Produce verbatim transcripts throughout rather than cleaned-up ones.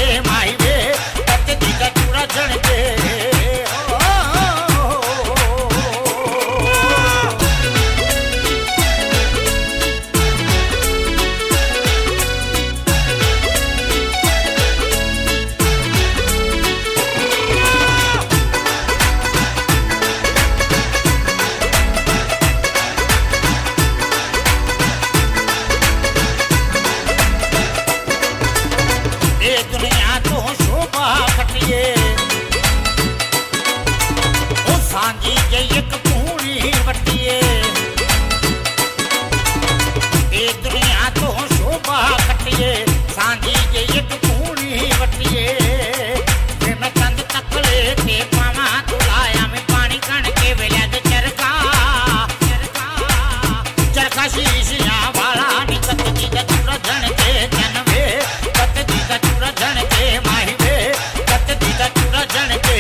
के माही वे कत दी का चूड़ा जन के दुनिया तो शोभा खटिए ओ सांझी के एक पूरी बटिए ए दुनिया तो शोभा खटिए सांझी के एक पूरी बटिए फिर मैं चंद तकले ते पावा तुलाया में पानी कण के वेला दे चरखा चरखा चरखा शीशिया वाला निकत दी दा चूड़ा जन के जनवे कत दी दा चूड़ा जन के माही वे कत दी दा चूड़ा जन के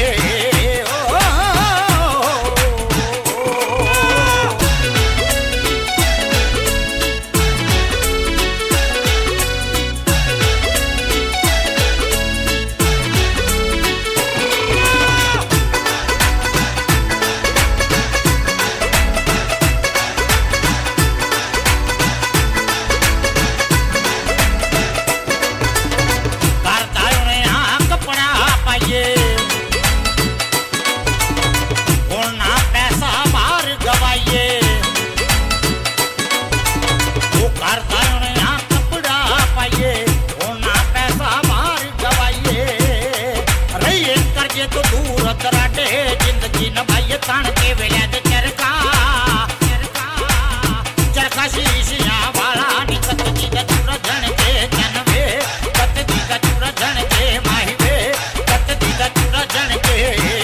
तो दूर तराटे जिंदगी न भाई तान के वेला दे चरखा चरखा चरखा शीशिया वाला निकत दी दा चूड़ा जन के जनवे कत दी दा चूड़ा जन के माही वे कत दी दा चूड़ा जन के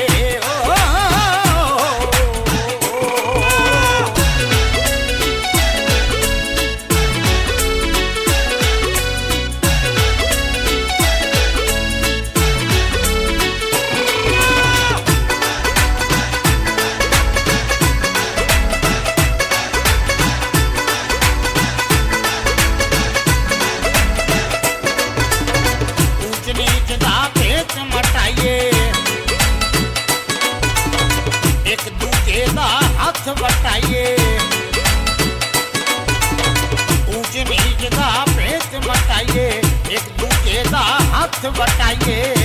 एक दूजे दा हाथ बटाइए ऊंच नीच दा भेद मटाइए एक दूजे दा हाथ बटाइए